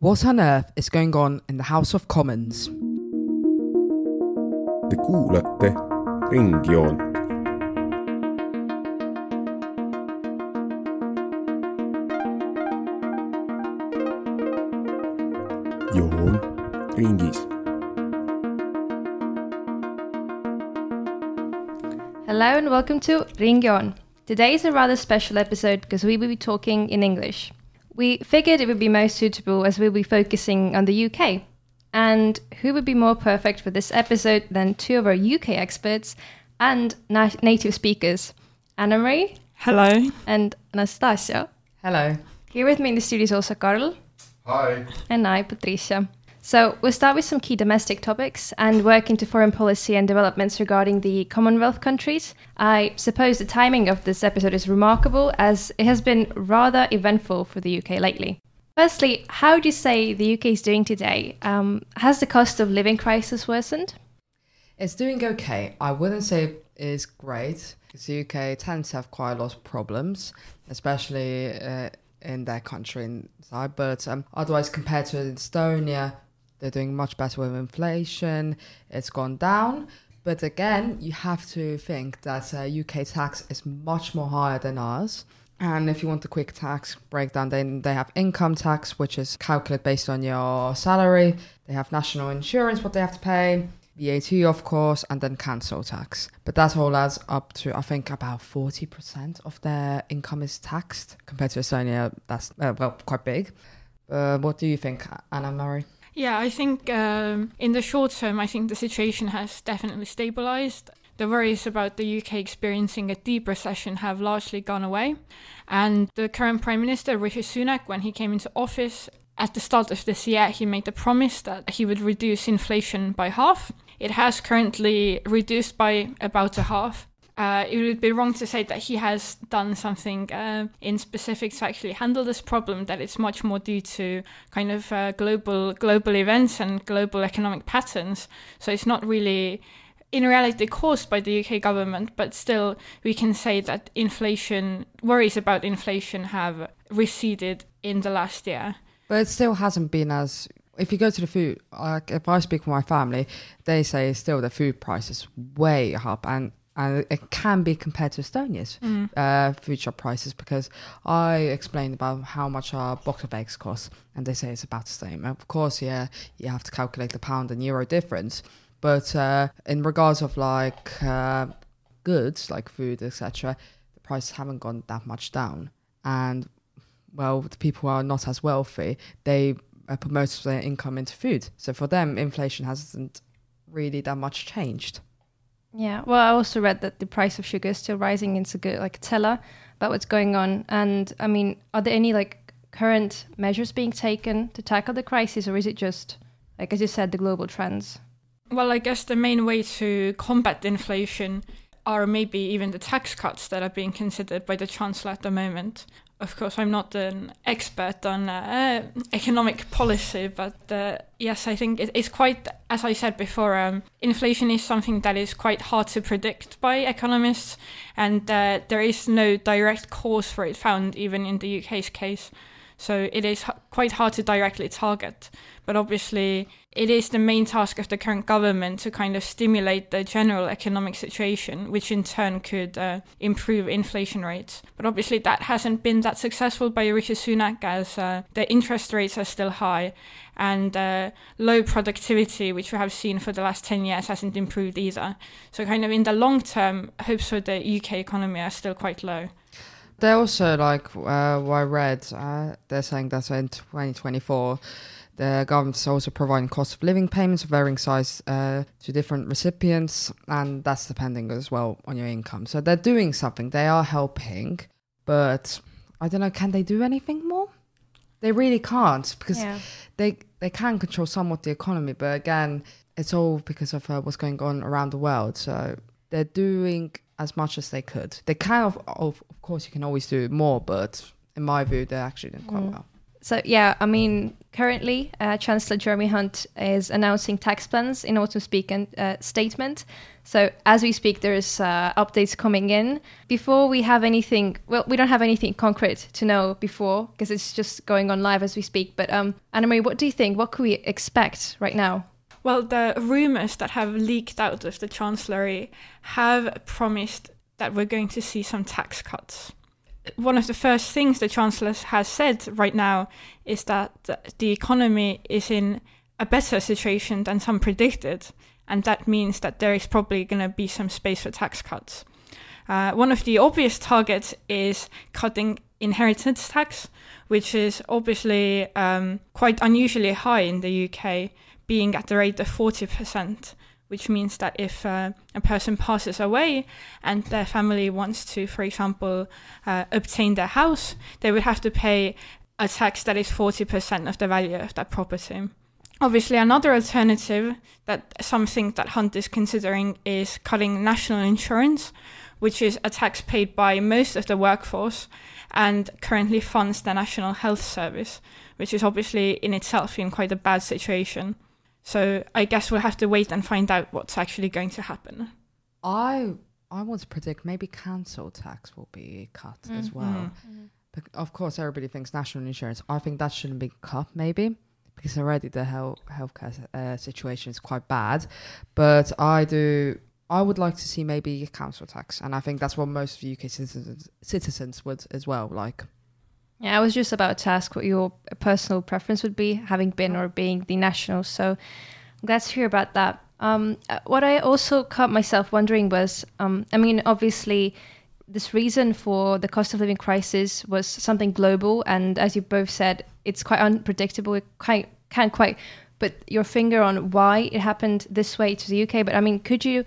What on earth is going on in the House of Commons? Te kuulate Ringjoont. Joon ringis. Hello and welcome to Ringjoont. Today is a rather special episode because we will be talking in English. We figured it would be most suitable as we'll be focusing on the UK. And who would be more perfect for this episode than two of our UK experts and native speakers, Anna-Marie. Hello. And Anastasia. Hello. Here with me in the studio is also Karl. Hi. And I, Patricia. So we'll start with some key domestic topics and work into foreign policy and developments regarding the Commonwealth countries. I suppose the timing of this episode is remarkable as it has been rather eventful for the UK lately. Firstly, how would you say the UK is doing today? Has the cost of living crisis worsened? It's doing okay. I wouldn't say it is great because the UK tends to have quite a lot of problems, especially in their country inside. But otherwise, compared to Estonia, they're doing much better with inflation. It's gone down. But again, you have to think that UK tax is much more higher than ours. And if you want the quick tax breakdown, then they have income tax, which is calculated based on your salary. They have national insurance, what they have to pay, VAT, of course, and then council tax. But that all adds up to, I think, about 40% of their income is taxed. Compared to Estonia, that's, quite big. What do you think, Anna-Marie? Yeah, I think in the short term, I think the situation has definitely stabilized. The worries about the UK experiencing a deep recession have largely gone away. And the current Prime Minister, Rishi Sunak, when he came into office at the start of this year, he made the promise that he would reduce inflation by half. It has currently reduced by about a half. It would be wrong to say that he has done something in specific to actually handle this problem, that it's much more due to kind of global events and global economic patterns. So it's not really, in reality, caused by the UK government, but still we can say that worries about inflation have receded in the last year. But it still hasn't been as... If you go to the food, like if I speak for my family, they say still the food price is way up and it can be compared to Estonia's food shop prices, because I explained about how much a box of eggs costs and they say it's about the same. Of course, yeah, you have to calculate the pound and euro difference. But in regards of like goods, like food, etc., the prices haven't gone that much down. And, well, the people who are not as wealthy, they put most of their income into food. So for them, inflation hasn't really that much changed. Yeah, well, I also read that the price of sugar is still rising. It's a good teller about what's going on. And, I mean, are there any current measures being taken to tackle the crisis, or is it just, as you said, the global trends? Well, I guess the main way to combat inflation are maybe even the tax cuts that are being considered by the Chancellor at the moment. Of course, I'm not an expert on economic policy, but yes, I think it's quite, as I said before, inflation is something that is quite hard to predict by economists, and there is no direct cause for it found, even in the UK's case. So it is quite hard to directly target. But obviously, it is the main task of the current government to kind of stimulate the general economic situation, which in turn could improve inflation rates. But obviously, that hasn't been that successful by Rishi Sunak, as the interest rates are still high, and low productivity, which we have seen for the last 10 years, hasn't improved either. So kind of in the long term, hopes for the UK economy are still quite low. They're also, what I read, they're saying that in 2024, the government's also providing cost of living payments of varying size to different recipients, and that's depending as well on your income. So they're doing something, they are helping, but I don't know, can they do anything more? They really can't, because they can control somewhat the economy, but again, it's all because of what's going on around the world. So they're doing as much as they could. They can, of course, you can always do more, but in my view, they're actually doing quite well. So yeah, I mean, currently Chancellor Jeremy Hunt is announcing tax plans in autumn speak and statement. So as we speak, there's updates coming in. Before we have anything, well, we don't have anything concrete to know before because it's just going on live as we speak. But Anna-Marie, what do you think? What could we expect right now? Well, the rumours that have leaked out of the Chancellery have promised that we're going to see some tax cuts. One of the first things the Chancellor has said right now is that the economy is in a better situation than some predicted, and that means that there is probably going to be some space for tax cuts. One of the obvious targets is cutting inheritance tax, which is obviously quite unusually high in the UK, being at the rate of 40%. Which means that if a person passes away and their family wants to, for example, obtain their house, they would have to pay a tax that is 40% of the value of that property. Obviously, another alternative, that something that Hunt is considering, is cutting national insurance, which is a tax paid by most of the workforce and currently funds the National Health Service, which is obviously in itself in quite a bad situation. So I guess we'll have to wait and find out what's actually going to happen. I want to predict maybe council tax will be cut as well. But of course, everybody thinks national insurance. I think that shouldn't be cut maybe because already the healthcare situation is quite bad. But I would like to see maybe a council tax. And I think that's what most of UK citizens would as well like. Yeah, I was just about to ask what your personal preference would be, having been or being the national. So I'm glad to hear about that. What I also caught myself wondering was, I mean, obviously, this reason for the cost of living crisis was something global. And as you both said, it's quite unpredictable. It can't quite put your finger on why it happened this way to the UK. But I mean, could you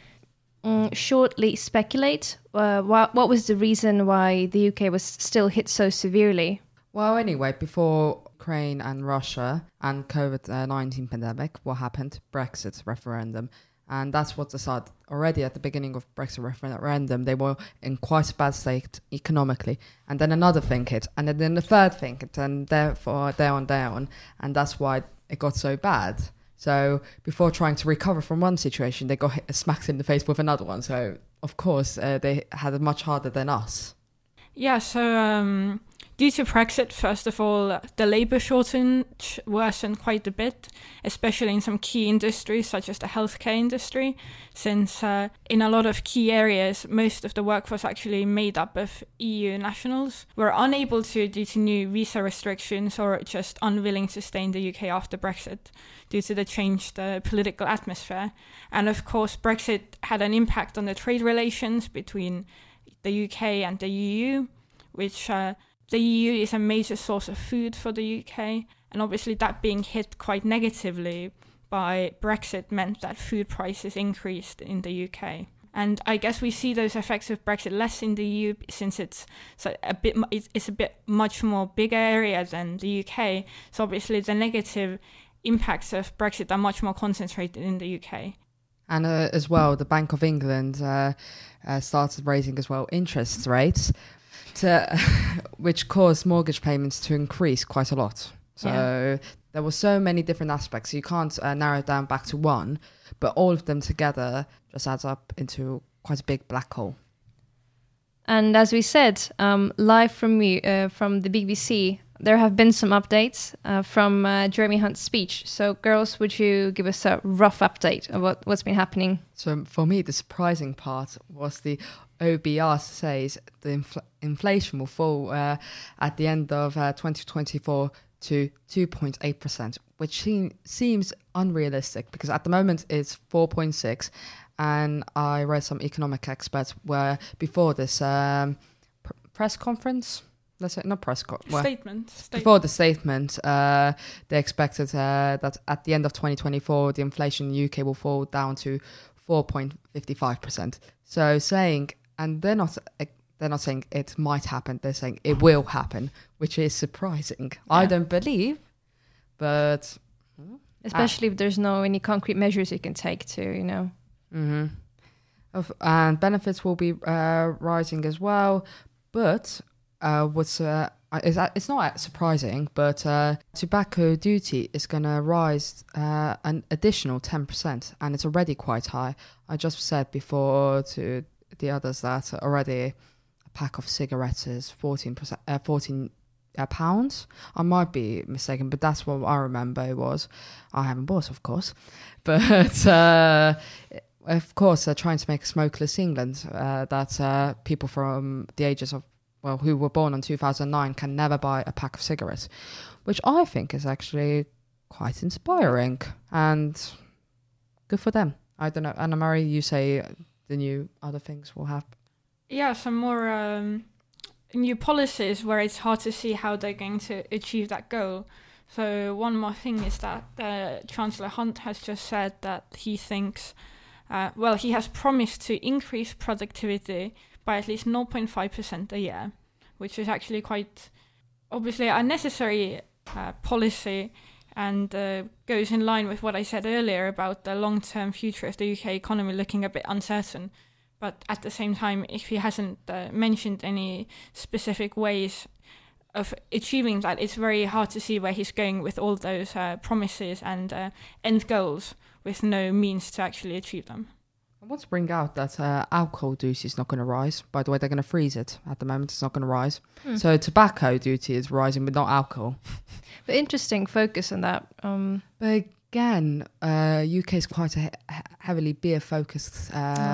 shortly speculate what was the reason why the UK was still hit so severely? Well, anyway, before Ukraine and Russia and COVID-19 pandemic, what happened? Brexit referendum. And that's what decided already at the beginning of Brexit referendum. They were in quite a bad state economically. And then another thing hit. And then the third thing hit. And therefore, down. And that's why it got so bad. So before trying to recover from one situation, they got smacked in the face with another one. So, of course, they had it much harder than us. Yeah, so due to Brexit, first of all, the labour shortage worsened quite a bit, especially in some key industries such as the healthcare industry, since in a lot of key areas, most of the workforce actually made up of EU nationals were unable to due to new visa restrictions or just unwilling to stay in the UK after Brexit due to the changed political atmosphere. And of course, Brexit had an impact on the trade relations between the UK and the EU, which the EU is a major source of food for the UK, and obviously that being hit quite negatively by Brexit meant that food prices increased in the UK. And I guess we see those effects of Brexit less in the EU since it's a bit much more bigger area than the UK. So obviously the negative impacts of Brexit are much more concentrated in the UK. And as well, the Bank of England started raising as well interest rates, which caused mortgage payments to increase quite a lot. So there were so many different aspects. You can't narrow it down back to one, but all of them together just adds up into quite a big black hole. And as we said, live from the BBC, there have been some updates from Jeremy Hunt's speech. So, girls, would you give us a rough update of what's been happening? So, for me, the surprising part was the OBR says the inflation will fall at the end of 2024 to 2.8%, which seems unrealistic because at the moment it's 4.6%. And I read some economic experts where before this press conference, let's say not press conference, Statement. Before the statement, they expected that at the end of 2024, the inflation in the UK will fall down to 4.55%. So saying, and they're not saying it might happen, they're saying it will happen, which is surprising. Yeah. I don't believe, but... Especially if there's no any concrete measures you can take to, you know... Mm-hmm. And benefits will be rising as well, but I it's not surprising, but tobacco duty is going to rise an additional 10%, and it's already quite high. I just said before to the others that already a pack of cigarettes is 14 pounds. I might be mistaken, but that's what I remember it was. I haven't bought, of course, but of course they're trying to make a smokeless England, that people from the ages of, well, who were born in 2009 can never buy a pack of cigarettes, which I think is actually quite inspiring and good for them. I don't know, Anna-Marie, you say the new other things will have. Yeah, some more new policies where it's hard to see how they're going to achieve that goal. So one more thing is that Chancellor Hunt has just said that he thinks, he has promised to increase productivity by at least 0.5% a year, which is actually quite obviously a necessary policy, and goes in line with what I said earlier about the long-term future of the UK economy looking a bit uncertain. But at the same time, if he hasn't mentioned any specific ways of achieving that, it's very hard to see where he's going with all those promises and end goals with no means to actually achieve them. I want to bring out that alcohol duty is not going to rise. By the way, they're going to freeze it. At the moment, it's not going to rise. So tobacco duty is rising, but not alcohol. But interesting focus on that. But again, UK is quite a heavily beer-focused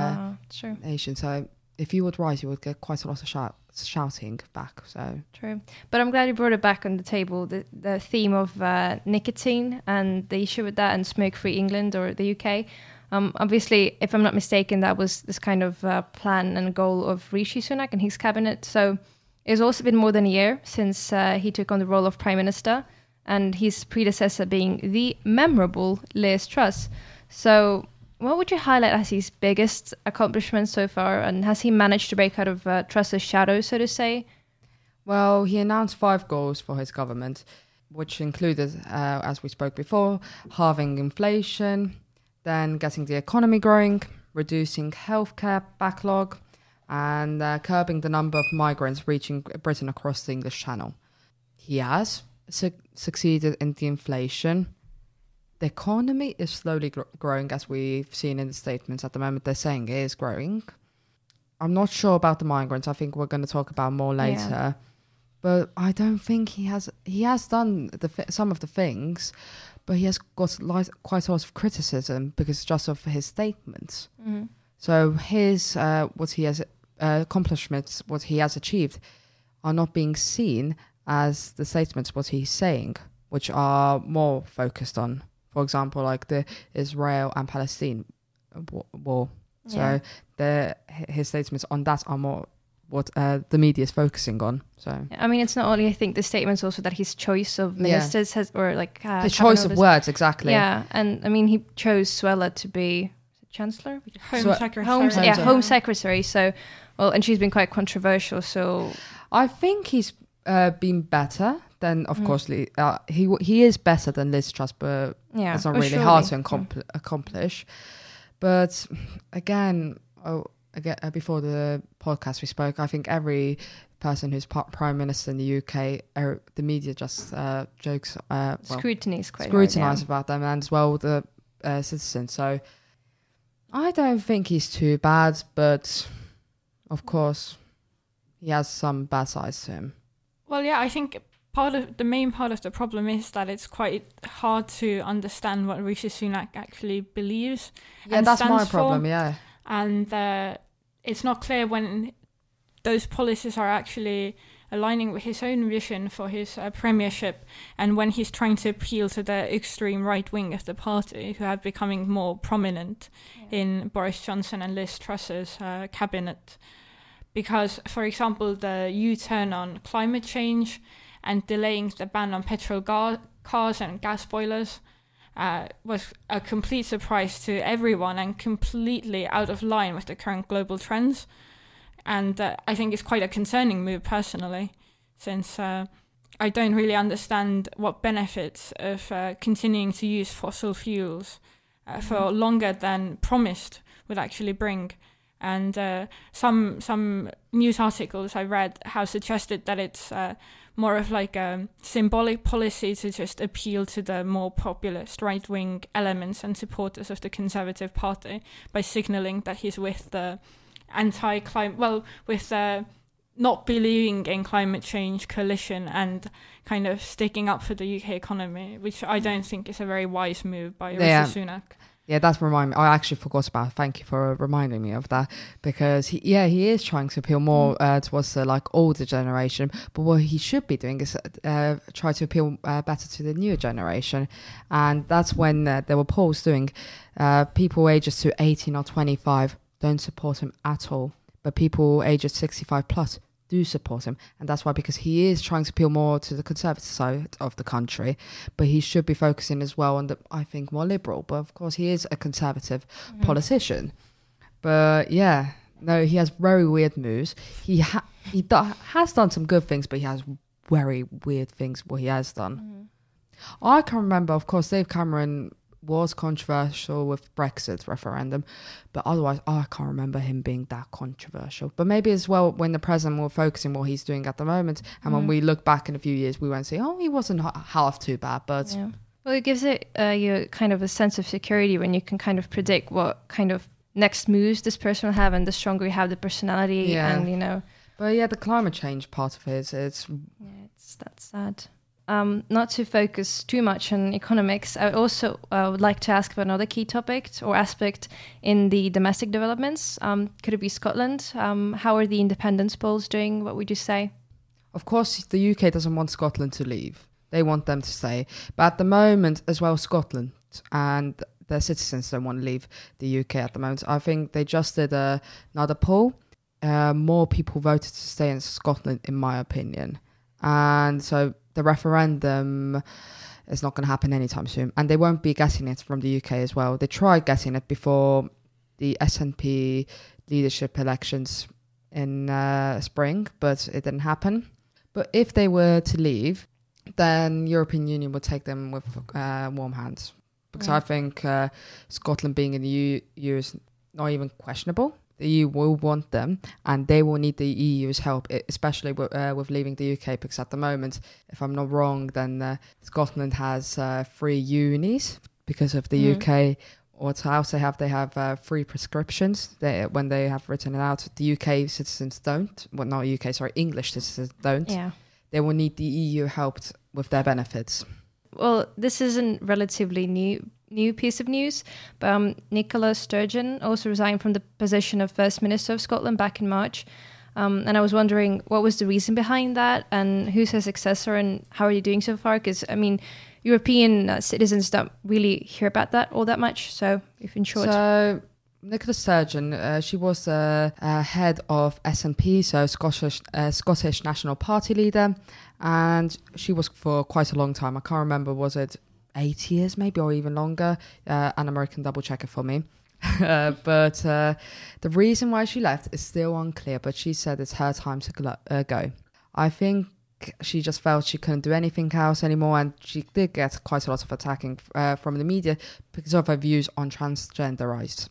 nation. So if you would rise, you would get quite a lot of shouting back. So true. But I'm glad you brought it back on the table, the theme of nicotine and the issue with that, and smoke-free England or the UK. Obviously, if I'm not mistaken, that was this kind of plan and goal of Rishi Sunak and his cabinet. So it's also been more than a year since he took on the role of Prime Minister, and his predecessor being the memorable Liz Truss. So what would you highlight as his biggest accomplishment so far, and has he managed to break out of Truss's shadow, so to say? Well, he announced 5 goals for his government, which included, as we spoke before, halving inflation, then getting the economy growing, reducing healthcare backlog, and curbing the number of migrants reaching Britain across the English Channel. He has succeeded in the inflation. The economy is slowly growing, as we've seen in the statements. At the moment, they're saying it is growing. I'm not sure about the migrants. I think we're going to talk about more later. Yeah. But I don't think he has done some of the things, but he has got quite a lot of criticism because just of his statements. Mm-hmm. So his what he has accomplishments, what he has achieved, are not being seen as the statements what he's saying, which are more focused on, for example, like the Israel and Palestine war. Yeah. So his statements on that are more what the media is focusing on. So I mean, it's not only, I think, the statements, also that his choice of ministers has, or like the choice of words, exactly. Yeah, and I mean, he chose Suella to be Chancellor, Home Secretary. Home Secretary. So, well, and she's been quite controversial. So I think he's been better than, of course, he is better than Liz Truss, but it's not really hard to accomplish. But again, before the podcast we spoke, I think every person who's Prime Minister in the UK, the media just jokes, scrutinize about them, and as well the citizens. So I don't think he's too bad, but of course he has some bad sides to him. Well, yeah, I think the main part of the problem is that it's quite hard to understand what Rishi Sunak actually believes. Yeah, that's my problem. Yeah. And it's not clear when those policies are actually aligning with his own vision for his premiership, and when he's trying to appeal to the extreme right wing of the party, who have becoming more prominent in Boris Johnson and Liz Truss's cabinet. Because, for example, the U-turn on climate change and delaying the ban on petrol cars and gas boilers was a complete surprise to everyone and completely out of line with the current global trends. And I think it's quite a concerning move personally, since I don't really understand what benefits of continuing to use fossil fuels for longer than promised would actually bring. And some news articles I read have suggested that it's more of like a symbolic policy to just appeal to the more populist right-wing elements and supporters of the Conservative Party by signalling that he's with the with the not believing in climate change coalition and kind of sticking up for the UK economy, which I don't think is a very wise move by Rishi Sunak. Yeah, that's remind me. I actually forgot about it. Thank you for reminding me of that, because he is trying to appeal more towards the like older generation. But what he should be doing is try to appeal better to the newer generation, and that's when there were polls doing people ages to 18 or 25 don't support him at all, but people ages 65 plus do support him, and that's why, because he is trying to appeal more to the Conservative side of the country, but he should be focusing as well on the, I think, more liberal, but of course he is a Conservative politician. But yeah, no, he has very weird moves. He has done some good things, but he has very weird things what he has done. I can remember, of course, Dave Cameron was controversial with Brexit referendum, but otherwise I can't remember him being that controversial. But maybe as well, when the president will focus on what he's doing at the moment, and when we look back in a few years, we won't say, oh, he wasn't half too bad. But well, it gives it you kind of a sense of security when you can kind of predict what kind of next moves this person will have, and the stronger you have the personality, and you know. But yeah, the climate change part of it, it's that's sad. Not to focus too much on economics, I also would like to ask about another key topic or aspect in the domestic developments. Could it be Scotland? How are the independence polls doing? What would you say? Of course, the UK doesn't want Scotland to leave. They want them to stay. But at the moment, as well, Scotland and their citizens don't want to leave the UK at the moment. I think they just did another poll. More people voted to stay in Scotland, in my opinion. And so the referendum is not going to happen anytime soon, and they won't be getting it from the UK as well. They tried getting it before the SNP leadership elections in spring, but it didn't happen. But if they were to leave, then European Union would take them with warm hands, because I think Scotland being in the EU is not even questionable. The EU will want them, and they will need the EU's help, especially with leaving the UK, because at the moment, if I'm not wrong, then Scotland has 3 unis because of the UK. Or to also they have free prescriptions when they have written it out. The UK citizens don't. Well, not UK, sorry, English citizens don't. Yeah. They will need the EU help with their benefits. Well, this isn't relatively new piece of news, but Nicola Sturgeon also resigned from the position of First Minister of Scotland back in March. And I was wondering, what was the reason behind that, and who's her successor, and how are you doing so far? Because, I mean, European citizens don't really hear about that all that much. So, if in short... So, Nicola Sturgeon, she was head of SNP, so Scottish National Party leader, and she was for quite a long time. I can't remember, was it 8 years maybe, or even longer? An American double checker for me. But the reason why she left is still unclear, but she said it's her time to go. I think she just felt she couldn't do anything else anymore, and she did get quite a lot of attacking from the media because of her views on transgender rights.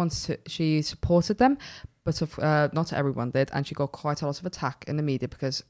She supported them, but not everyone did, and she got quite a lot of attack in the media because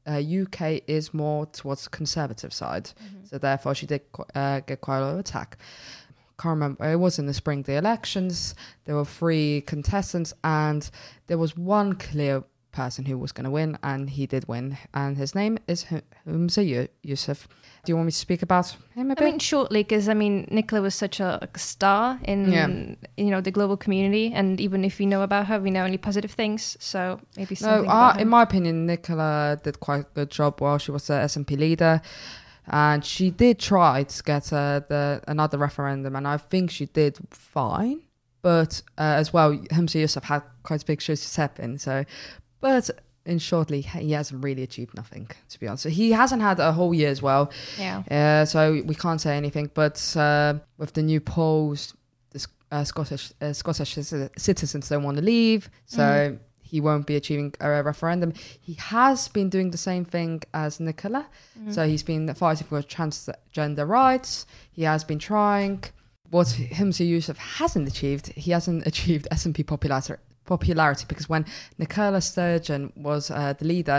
UK is more towards the conservative side, so therefore she did get quite a lot of attack. Can't remember, it was in the spring, the elections, there were 3 contestants, and there was one clear person who was going to win, and he did win, and his name is Humza Yousaf. Do you want me to speak about him a bit? I mean, shortly, because I mean, Nicola was such a star in the global community, and even if we know about her, we know only positive things. So maybe something. In my opinion, Nicola did quite a good job while she was the SNP leader, and she did try to get another referendum, and I think she did fine. But as well, Humza Yousaf had quite big shoes to step in. So, but in shortly, he hasn't really achieved nothing, to be honest. So he hasn't had a whole year as well. Yeah. So we can't say anything. But with the new polls, the Scottish citizens don't want to leave. So he won't be achieving a referendum. He has been doing the same thing as Nicola. So he's been fighting for transgender rights. He has been trying. What Humza Yousaf hasn't achieved, he hasn't achieved SNP popularity, because when Nicola Sturgeon was the leader,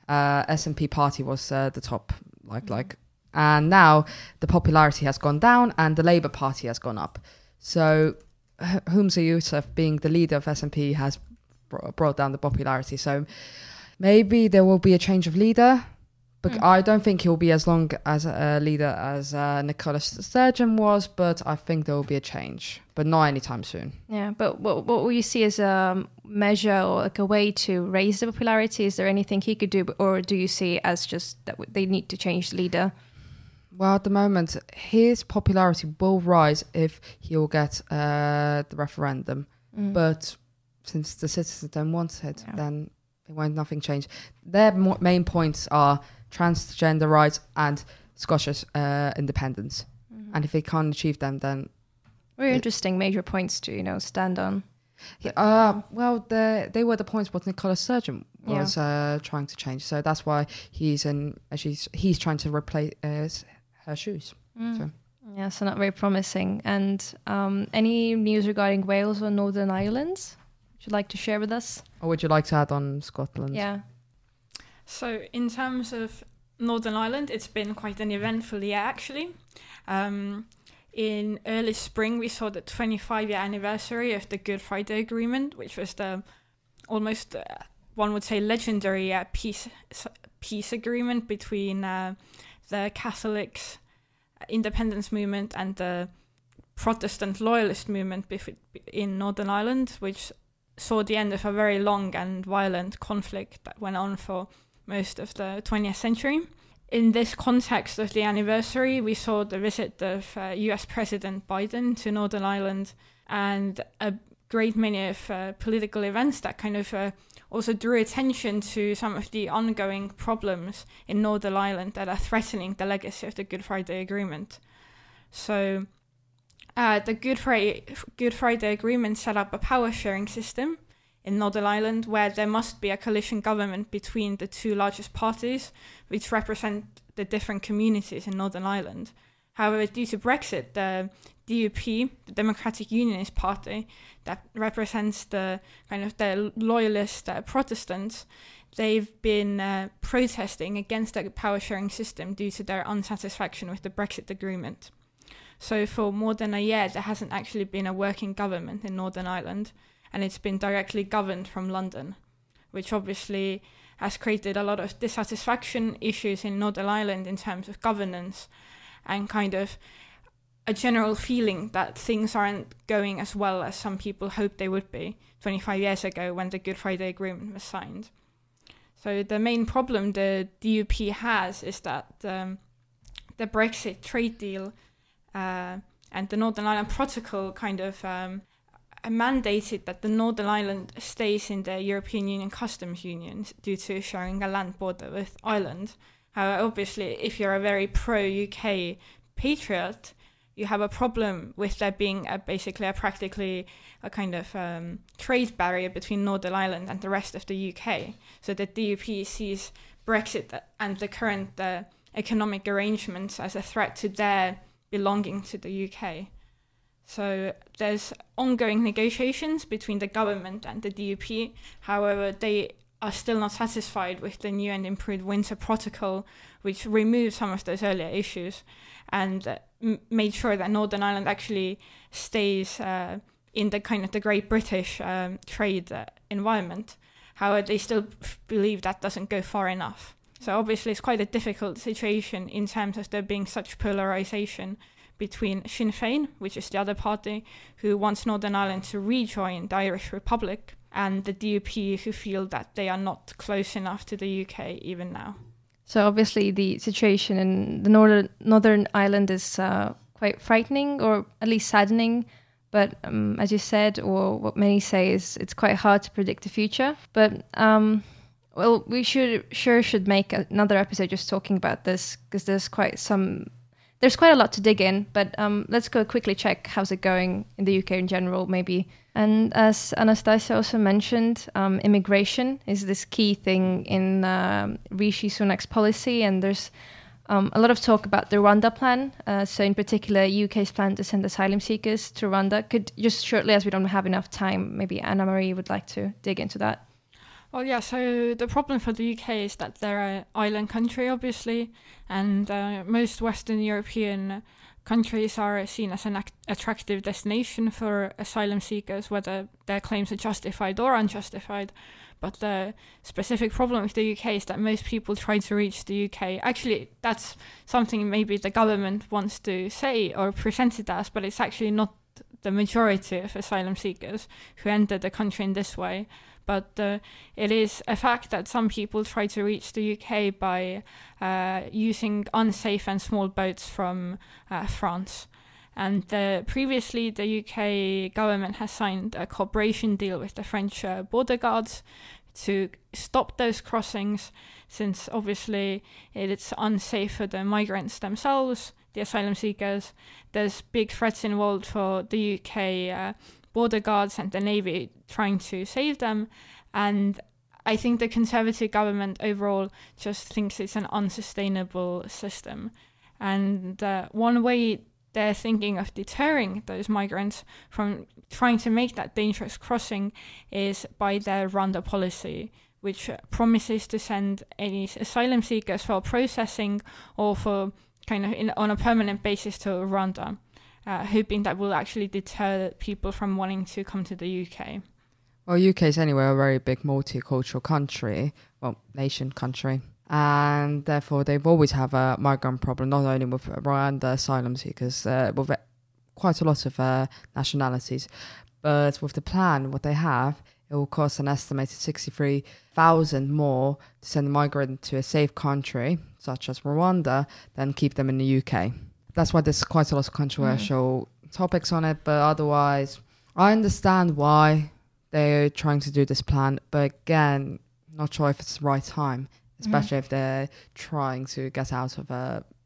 SNP party was the top, and now the popularity has gone down and the Labour Party has gone up. So Humza Yousaf, being the leader of SNP, has brought down the popularity. So maybe there will be a change of leader, but I don't think he'll be as long as a leader as Nicola Sturgeon was, but I think there will be a change, but not anytime soon. Yeah, but what will you see as a measure or like a way to raise the popularity? Is there anything he could do, or do you see as just that they need to change the leader? Well, at the moment, his popularity will rise if he will get the referendum. But since the citizens don't want it, then it won't nothing change. Their main points are transgender rights and Scottish independence. And if they can't achieve them, then... Very interesting major points to, stand on. Well, they were the points what Nicola Sturgeon was trying to change. So that's why he's trying to replace her shoes. So not very promising. And any news regarding Wales or Northern Ireland would you like to share with us? Or would you like to add on Scotland? Yeah. So in terms of Northern Ireland, it's been quite an eventful year, actually. In early spring, we saw the 25-year anniversary of the Good Friday Agreement, which was the almost, one would say, legendary peace agreement between the Catholics independence movement and the Protestant loyalist movement in Northern Ireland, which saw the end of a very long and violent conflict that went on for most of the 20th century. In this context of the anniversary, we saw the visit of US President Biden to Northern Ireland and a great many of political events that kind of also drew attention to some of the ongoing problems in Northern Ireland that are threatening the legacy of the Good Friday Agreement. So the Good Friday Agreement set up a power sharing system in Northern Ireland where there must be a coalition government between the two largest parties, which represent the different communities in Northern Ireland. However, due to Brexit, the DUP, the Democratic Unionist Party, that represents the kind of the loyalist Protestants, they've been protesting against the power sharing system due to their unsatisfaction with the Brexit agreement. So for more than a year, there hasn't actually been a working government in Northern Ireland, and it's been directly governed from London, which obviously has created a lot of dissatisfaction issues in Northern Ireland in terms of governance and kind of a general feeling that things aren't going as well as some people hoped they would be 25 years ago when the Good Friday Agreement was signed. So the main problem the DUP has is that the Brexit trade deal and the Northern Ireland Protocol kind of mandated that the Northern Ireland stays in the European Union Customs Union due to sharing a land border with Ireland. However, obviously, if you're a very pro-UK patriot, you have a problem with there being practically a kind of trade barrier between Northern Ireland and the rest of the UK. So the DUP sees Brexit and the current economic arrangements as a threat to their belonging to the UK. So there's ongoing negotiations between the government and the DUP. However, they are still not satisfied with the new and improved Windsor Protocol, which removed some of those earlier issues and made sure that Northern Ireland actually stays in the kind of the Great British trade environment. However, they still believe that doesn't go far enough. So obviously it's quite a difficult situation in terms of there being such polarisation between Sinn Féin, which is the other party, who wants Northern Ireland to rejoin the Irish Republic, and the DUP, who feel that they are not close enough to the UK even now. So obviously the situation in the Northern Ireland is quite frightening, or at least saddening. But as you said, or what many say, is it's quite hard to predict the future. But well, we should make another episode just talking about this, because there's quite a lot to dig in. But let's go quickly check how's it going in the UK in general, maybe. And as Anastasia also mentioned, immigration is this key thing in Rishi Sunak's policy, and there's a lot of talk about the Rwanda plan. So in particular, UK's plan to send asylum seekers to Rwanda. Could just shortly, as we don't have enough time, maybe Anna Marie would like to dig into that. Well, yeah, so the problem for the UK is that they're an island country, obviously, and most Western European countries are seen as an attractive destination for asylum seekers, whether their claims are justified or unjustified. But the specific problem with the UK is that most people try to reach the UK. Actually, that's something maybe the government wants to say or present it as, but it's actually not the majority of asylum seekers who enter the country in this way. But it is a fact that some people try to reach the UK by using unsafe and small boats from France. And previously, the UK government has signed a cooperation deal with the French border guards to stop those crossings, since obviously it's unsafe for the migrants themselves, the asylum seekers. There's big threats involved for the UK border guards and the Navy trying to save them. And I think the Conservative government overall just thinks it's an unsustainable system. And one way they're thinking of deterring those migrants from trying to make that dangerous crossing is by their Rwanda policy, which promises to send any asylum seekers for processing or for kind of on a permanent basis to Rwanda, hoping that will actually deter people from wanting to come to the UK. Well, UK is anyway a very big multicultural country, nation country. And therefore, they've always have a migrant problem, not only with Rwanda asylum seekers, with quite a lot of nationalities. But with the plan, what they have, it will cost an estimated 63,000 more to send a migrant to a safe country, such as Rwanda, than keep them in the UK. That's why there's quite a lot of controversial topics on it. But otherwise, I understand why they're trying to do this plan. But again, not sure if it's the right time. Especially if they're trying to get out of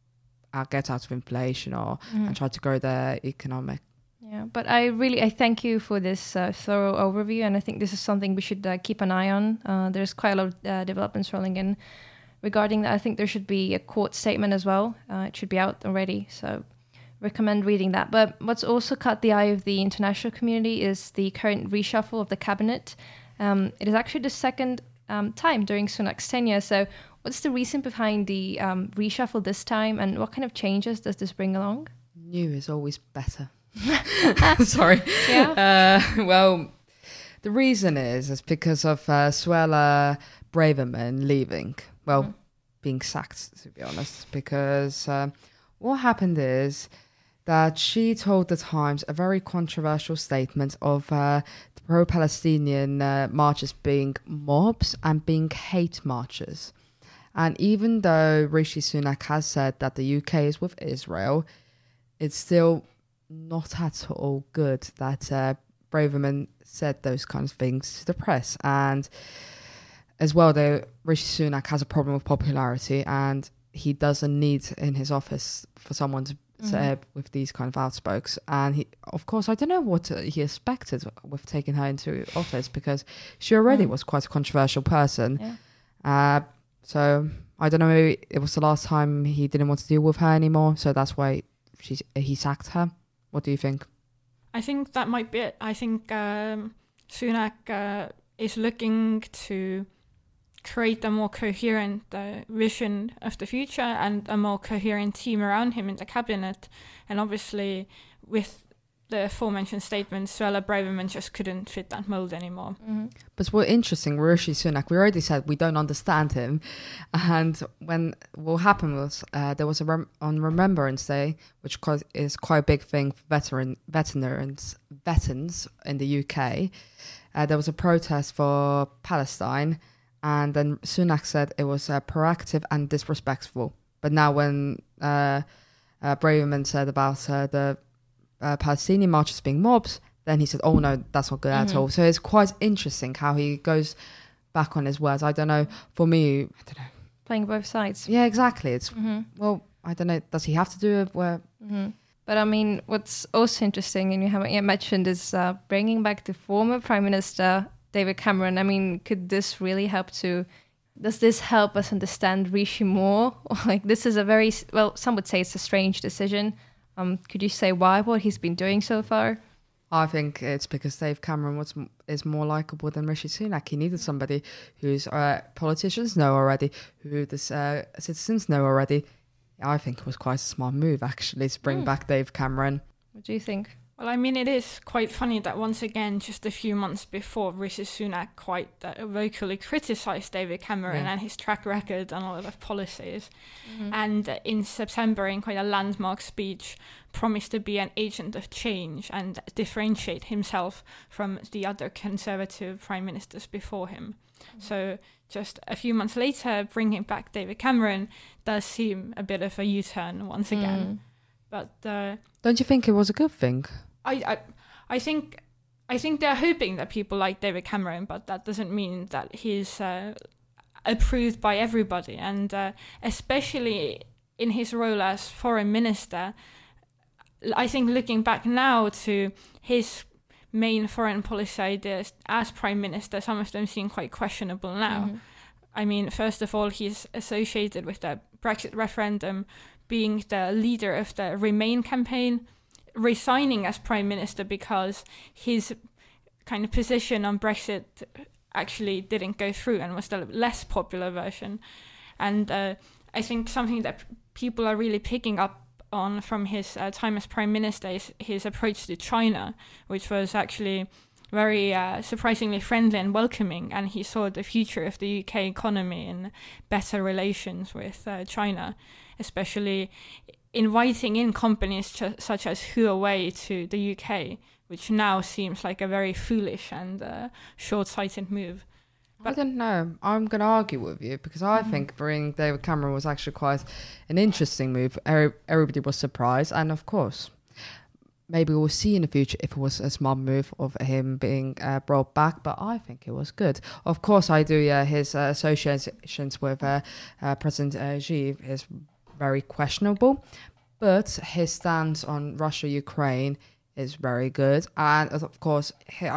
inflation or and try to grow their economic. Yeah, but I thank you for this thorough overview, and I think this is something we should keep an eye on. There's quite a lot of developments rolling in regarding that. I think there should be a court statement as well. It should be out already, so recommend reading that. But what's also caught the eye of the international community is the current reshuffle of the cabinet. It is actually the second time during Sunak's tenure. So what's the reason behind the reshuffle this time, and what kind of changes does this bring along? New is always better. Sorry. Yeah. Well, the reason is because of Suella Braverman leaving. Well, being sacked, to be honest, because what happened is that she told the Times a very controversial statement of the pro-Palestinian marches being mobs and being hate marches. And even though Rishi Sunak has said that the UK is with Israel, it's still not at all good that Braverman said those kinds of things to the press. And as well, though, Rishi Sunak has a problem with popularity, and he doesn't need in his office for someone to with these kind of outspokes. And he, of course, I don't know what he expected with taking her into office, because she already was quite a controversial person. Yeah. So I don't know, maybe it was the last time he didn't want to deal with her anymore, so that's why he sacked her. What do you think? I think that might be it. I think Sunak is looking to create a more coherent vision of the future and a more coherent team around him in the cabinet. And obviously, with the aforementioned statements, Suella Braverman just couldn't fit that mold anymore. But what's interesting, Rishi Sunak, we already said we don't understand him. And when what happened was there was on Remembrance Day, which is quite a big thing for veterans in the UK. There was a protest for Palestine. And then Sunak said it was proactive and disrespectful. But now when Braverman said about the Palestinian marches being mobs, then he said, oh no, that's not good at all. So it's quite interesting how he goes back on his words. I don't know, for me, I don't know. Playing both sides. Yeah, exactly. It's well, I don't know, does he have to do it? But I mean, what's also interesting, and you haven't yet mentioned, is bringing back the former Prime Minister David Cameron. I mean, could this really does this help us understand Rishi more? Like, this is a very, well, some would say it's a strange decision. Could you say why, what he's been doing so far? I think it's because Dave Cameron is more likable than Rishi Sunak. He needed somebody whose politicians know already, who the citizens know already. I think it was quite a smart move, actually, to bring back Dave Cameron. What do you think? Well, I mean, it is quite funny that once again, just a few months before, Rishi Sunak quite vocally criticised David Cameron and his track record on a lot of policies. And in September, in quite a landmark speech, promised to be an agent of change and differentiate himself from the other Conservative prime ministers before him. So just a few months later, bringing back David Cameron does seem a bit of a U-turn once again. But don't you think it was a good thing? I think they're hoping that people like David Cameron, but that doesn't mean that he's approved by everybody. And especially in his role as foreign minister, I think looking back now to his main foreign policy ideas as prime minister, some of them seem quite questionable now. I mean, first of all, he's associated with the Brexit referendum, being the leader of the Remain campaign, resigning as prime minister because his kind of position on Brexit actually didn't go through and was the less popular version. And I think something that people are really picking up on from his time as prime minister is his approach to China, which was actually very surprisingly friendly and welcoming, and he saw the future of the UK economy in better relations with China, especially inviting in companies such as Huawei to the UK, which now seems like a very foolish and short-sighted move. But I don't know. I'm going to argue with you because I think bringing David Cameron was actually quite an interesting move. Everybody was surprised, and of course, maybe we'll see in the future if it was a smart move of him being brought back, but I think it was good. Of course, I do. His associations with President Xi is very questionable, but his stance on Russia-Ukraine is very good, and of course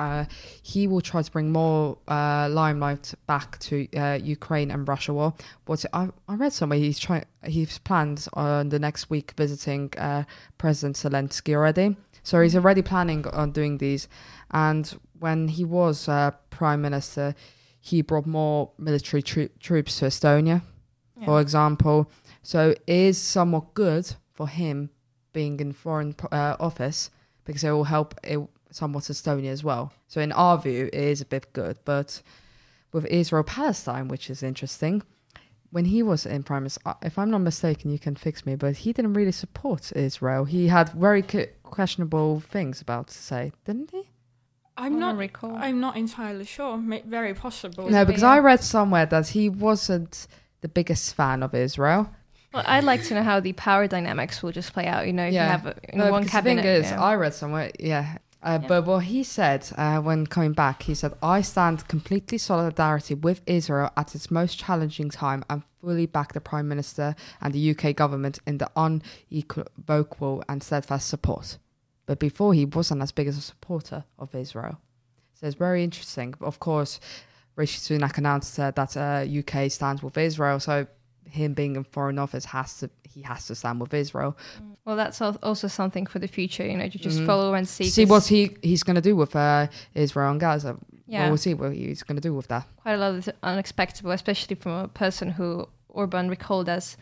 he will try to bring more limelight back to Ukraine and Russia war. But I read somewhere he's planned on the next week visiting President Zelensky already, so he's already planning on doing these. And when he was prime minister, he brought more military troops to Estonia, for example. So it is somewhat good for him being in foreign office, because it will help somewhat Estonia as well. So in our view, it is a bit good. But with Israel-Palestine, which is interesting, when he was in prime minister, if I'm not mistaken, you can fix me, but he didn't really support Israel. He had very questionable things about to say, didn't he? I'm not entirely sure. Very possible. No, because I read somewhere that he wasn't the biggest fan of Israel. Well, I'd like to know how the power dynamics will just play out. You know, if you have one cabinet. The thing is, I read somewhere, but what he said when coming back, he said, "I stand completely solidarity with Israel at its most challenging time and fully back the Prime Minister and the UK government in the unequivocal and steadfast support." But before, he wasn't as big as a supporter of Israel. So it's very interesting. Of course, Rishi Sunak announced that UK stands with Israel, so him being in foreign office he has to stand with Israel. Well, that's also something for the future, you know, to just follow and see what he's going to do with Israel and Gaza. Yeah, we'll see what he's going to do with that. Quite a lot of unexpected, especially from a person who Orban recalled as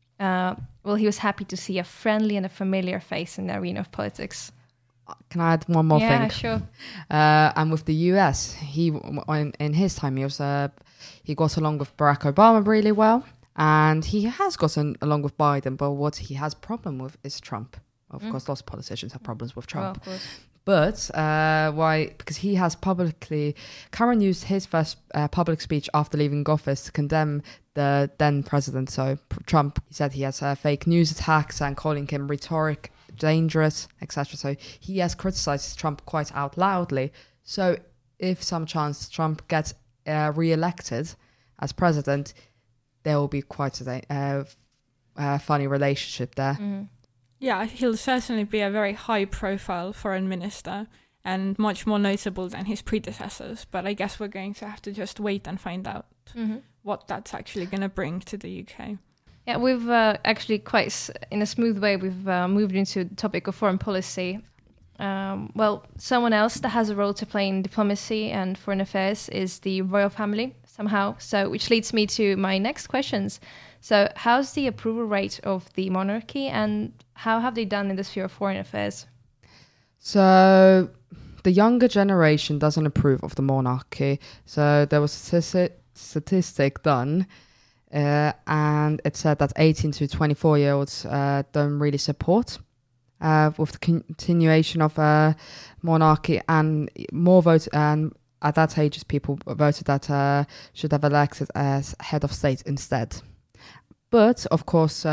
he was happy to see a friendly and a familiar face in the arena of politics. Can I add one more thing? Yeah, sure. And with the US, in his time he got along with Barack Obama really well. And he has gotten along with Biden, but what he has problem with is Trump. Of course, lots of politicians have problems with Trump. Well, of course. But why? Because he has Cameron used his first public speech after leaving office to condemn the then president, so Trump. He said he has fake news attacks and calling him rhetoric, dangerous, etc. So he has criticized Trump quite out loudly. So if some chance Trump gets re-elected as president, there will be quite a funny relationship there. Mm-hmm. Yeah, he'll certainly be a very high-profile foreign minister and much more notable than his predecessors. But I guess we're going to have to just wait and find out what that's actually going to bring to the UK. Yeah, we've actually in a smooth way, we've moved into the topic of foreign policy. Well, someone else that has a role to play in diplomacy and foreign affairs is the royal family somehow. So, which leads me to my next questions. So, how's the approval rate of the monarchy, and how have they done in the sphere of foreign affairs? So the younger generation doesn't approve of the monarchy. So there was a statistic done, and it said that 18 to 24-year-olds don't really support with the continuation of monarchy, and more votes. And at that age, people voted that should have elected as head of state instead. But of course,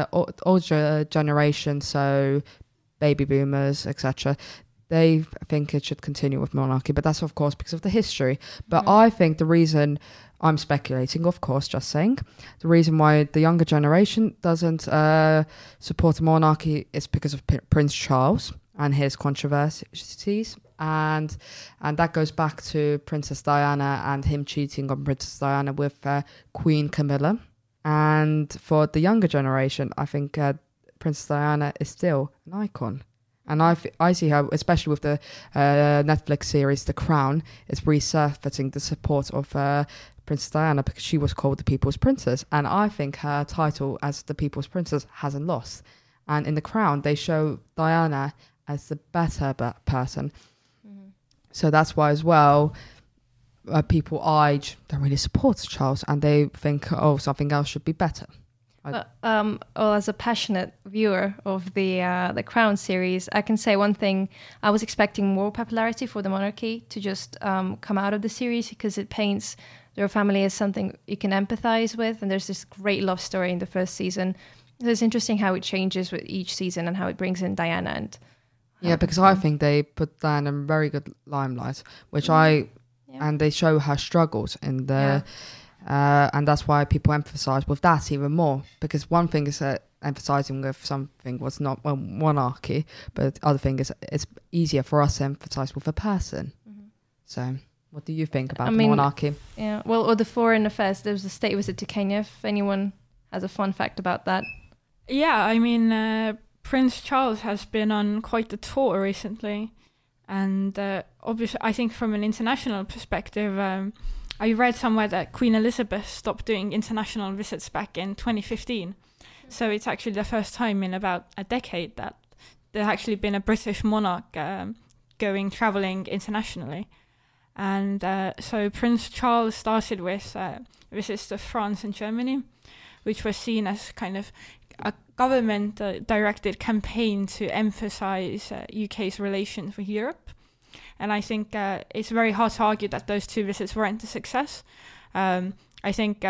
older generation, so baby boomers, etc., they think it should continue with monarchy. But that's, of course, because of the history. But I think the reason, I'm speculating, of course, just saying, the reason why the younger generation doesn't support the monarchy is because of Prince Charles and his controversies. And that goes back to Princess Diana and him cheating on Princess Diana with Queen Camilla. And for the younger generation, I think Princess Diana is still an icon. And I see how, especially with the Netflix series The Crown, is resurfacing the support of Princess Diana, because she was called the People's Princess. And I think her title as the People's Princess hasn't lost. And in The Crown, they show Diana as the better person. Mm-hmm. So that's why as well, people our age don't really support Charles, and they think, oh, something else should be better. Well, as a passionate viewer of the Crown series, I can say one thing. I was expecting more popularity for the monarchy to just come out of the series, because it paints their family as something you can empathize with, and there's this great love story in the first season. So it's interesting how it changes with each season and how it brings in Diana. And because I think they put Diana in a very good limelight, which and they show her struggles in the... and that's why people emphasize with that even more, because one thing is emphasizing with something was not monarchy, but the other thing is it's easier for us to emphasize with a person. Mm-hmm. So what do you think about the monarchy? Yeah, well, or the foreign affairs, there was a state visit to Kenya, if anyone has a fun fact about that. Yeah, I mean, Prince Charles has been on quite the tour recently, and obviously I think from an international perspective, I read somewhere that Queen Elizabeth stopped doing international visits back in 2015. So it's actually the first time in about a decade that there's actually been a British monarch traveling internationally. And so Prince Charles started with visits to France and Germany, which was seen as kind of a government-directed campaign to emphasize UK's relations with Europe. And I think it's very hard to argue that those two visits weren't a success. I think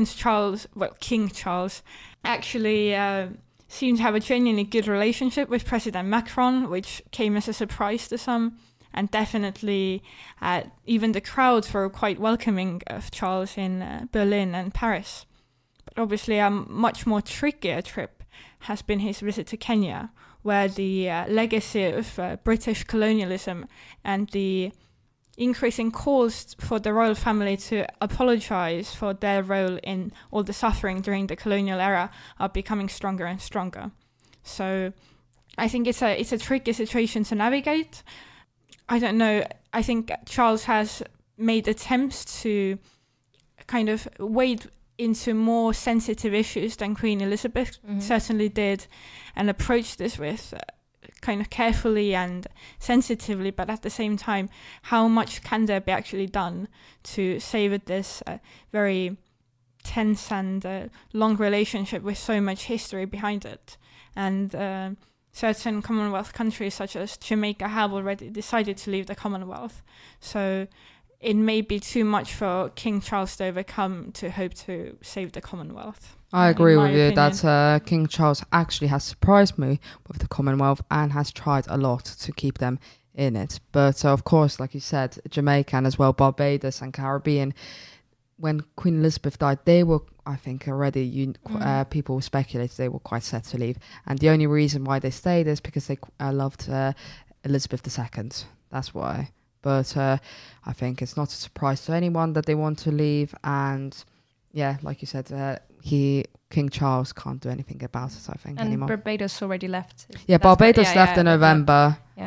King Charles, actually seemed to have a genuinely good relationship with President Macron, which came as a surprise to some. And definitely even the crowds were quite welcoming of Charles in Berlin and Paris. But obviously a much more trickier trip has been his visit to Kenya, where the legacy of British colonialism and the increasing calls for the royal family to apologise for their role in all the suffering during the colonial era are becoming stronger and stronger. So I think it's a tricky situation to navigate. I don't know, I think Charles has made attempts to kind of wade into more sensitive issues than Queen Elizabeth certainly did, and approached this with kind of carefully and sensitively, but at the same time, how much can there be actually done to save this very tense and long relationship with so much history behind it. And certain Commonwealth countries such as Jamaica have already decided to leave the Commonwealth. So it may be too much for King Charles to overcome to hope to save the Commonwealth. I agree with you that King Charles actually has surprised me with the Commonwealth and has tried a lot to keep them in it. But of course, like you said, Jamaica and as well Barbados and Caribbean, when Queen Elizabeth died, they were, I think, already people speculated they were quite set to leave. And the only reason why they stayed is because they loved Elizabeth II. That's why. But I think it's not a surprise to anyone that they want to leave. And yeah, like you said, King Charles can't do anything about it, I think, and anymore. Barbados already left. Yeah, Barbados left in November. Yeah.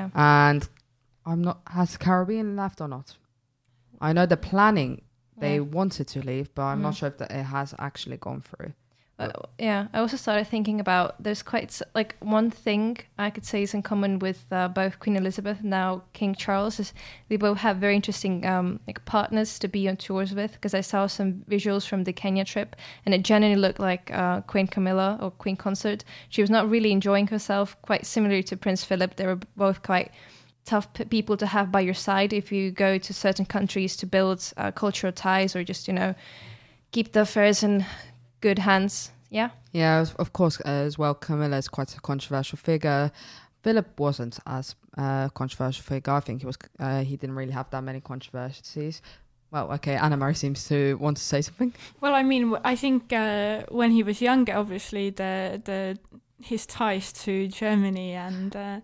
Yeah. And I'm not. Has the Caribbean left or not? I know they're planning. They wanted to leave, but I'm not sure if it has actually gone through. Yeah, I also started thinking about there's like one thing I could say is in common with both Queen Elizabeth and now King Charles is they both have very interesting like partners to be on tours with, because I saw some visuals from the Kenya trip and it genuinely looked like Queen Camilla or Queen Consort. She was not really enjoying herself, quite similar to Prince Philip. They were both quite tough people to have by your side if you go to certain countries to build cultural ties or just, keep the affairs in good hands. Yeah. Yeah, of course, as well, Camilla is quite a controversial figure. Philip wasn't as controversial figure. I think he didn't really have that many controversies. Well, okay, Anna-Marie seems to want to say something. Well, I mean, I think when he was younger, obviously, his ties to Germany and the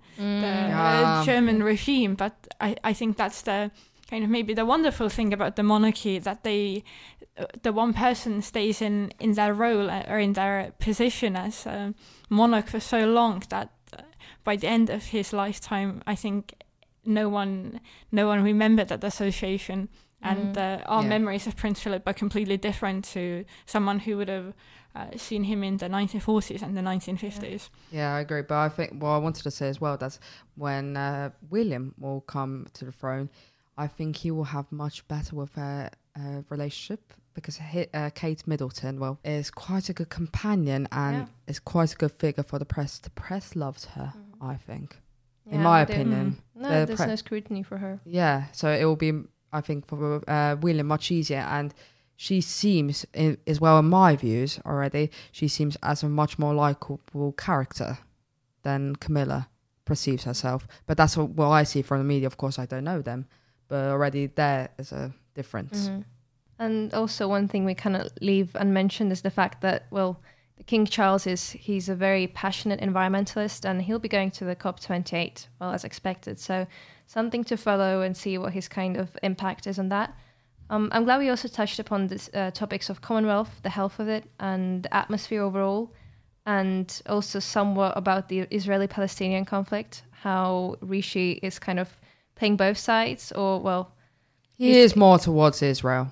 German regime, but I think that's the kind of maybe the wonderful thing about the monarchy, that the one person stays in their role or in their position as a monarch for so long that by the end of his lifetime, I think no one remembered that association. And our memories of Prince Philip are completely different to someone who would have seen him in the 1940s and the 1950s. Yeah, I agree. But I think what I wanted to say as well, that's when William will come to the throne, I think he will have much better with a relationship, because Kate Middleton, is quite a good companion and is quite a good figure for the press. The press loves her, I think, in my opinion. No, there's no scrutiny for her. Yeah, so it will be, I think, for William much easier. And she seems, as well in my views already, she seems as a much more likeable character than Camilla perceives herself. But that's what I see from the media. Of course, I don't know them, but already there is a difference. Mm-hmm. And also one thing we kind of leave unmentioned is the fact that, the King Charles he's a very passionate environmentalist, and he'll be going to the COP28, as expected. So something to follow and see what his kind of impact is on that. I'm glad we also touched upon this topics of Commonwealth, the health of it, and the atmosphere overall, and also somewhat about the Israeli-Palestinian conflict, how Rishi is kind of playing both sides, or he is more towards Israel.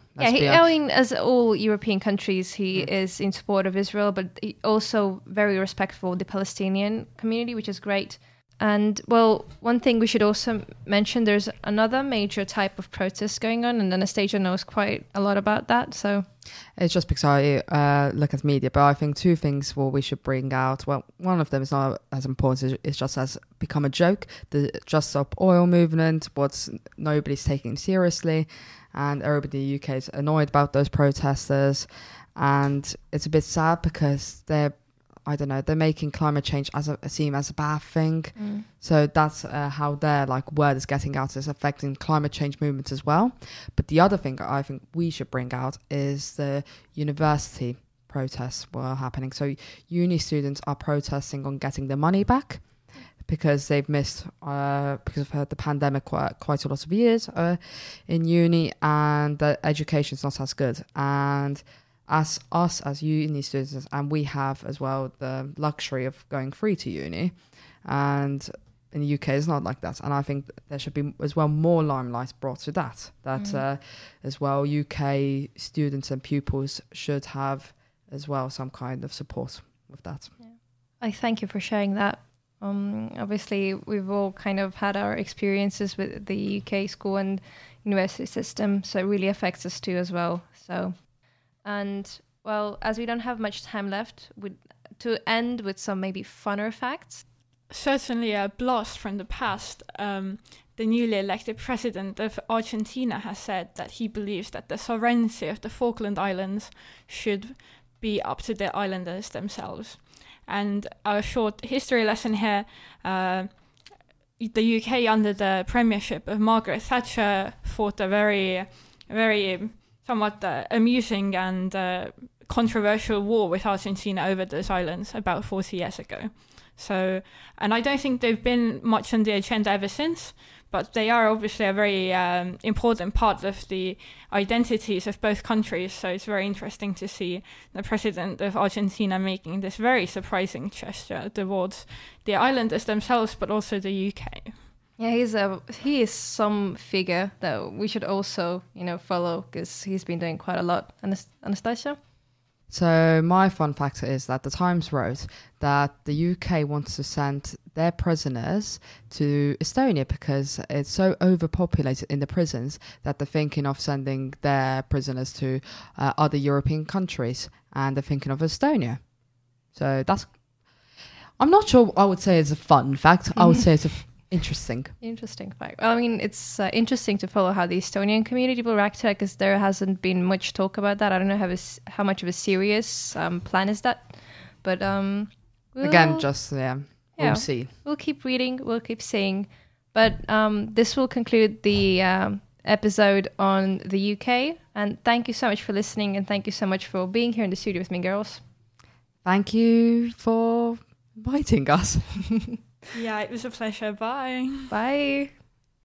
As all European countries, he is in support of Israel, but he also very respectful of the Palestinian community, which is great. And, one thing we should also mention, there's another major type of protest going on, and Anastasia knows quite a lot about that. So it's just because I look at media, but I think two things we should bring out. Well, one of them is not as important, it's just as become a joke. The Just Stop Oil movement, nobody's taking seriously, and everybody in the UK is annoyed about those protesters. And it's a bit sad because they're making climate change seem as a bad thing. So that's how their word is getting out, is affecting climate change movements as well. But the other thing I think we should bring out is the university protests were happening. So uni students are protesting on getting their money back because they've missed, because of the pandemic, quite a lot of years in uni, and the education's not as good. And as uni students, and we have as well the luxury of going free to uni, and in the UK it's not like that. And I think there should be as well more limelight brought to that as well UK students and pupils should have as well some kind of support with that. I thank you for sharing that. Obviously we've all kind of had our experiences with the UK school and university system, so it really affects us too as well. And, as we don't have much time left, to end with some maybe funner facts. Certainly a blast from the past. The newly elected president of Argentina has said that he believes that the sovereignty of the Falkland Islands should be up to the islanders themselves. And a short history lesson here, the UK under the premiership of Margaret Thatcher fought a very, very somewhat amusing and controversial war with Argentina over those islands about 40 years ago. So, and I don't think they've been much on the agenda ever since, but they are obviously a very important part of the identities of both countries. So it's very interesting to see the president of Argentina making this very surprising gesture towards the islanders themselves, but also the UK. Yeah, he is some figure that we should also, follow because he's been doing quite a lot. Anastasia? So my fun fact is that the Times wrote that the UK wants to send their prisoners to Estonia because it's so overpopulated in the prisons that they're thinking of sending their prisoners to other European countries, and they're thinking of Estonia. So I'm not sure I would say it's a fun fact. I would say it's interesting fact. Well, I mean, it's interesting to follow how the Estonian community will react to it because there hasn't been much talk about that. I don't know how much of a serious plan is that, but we'll see. We'll keep reading, we'll keep seeing, but this will conclude the episode on the UK. And thank you so much for listening, and thank you so much for being here in the studio with me, girls. Thank you for inviting us. Yeah, it was a pleasure. Bye. Bye.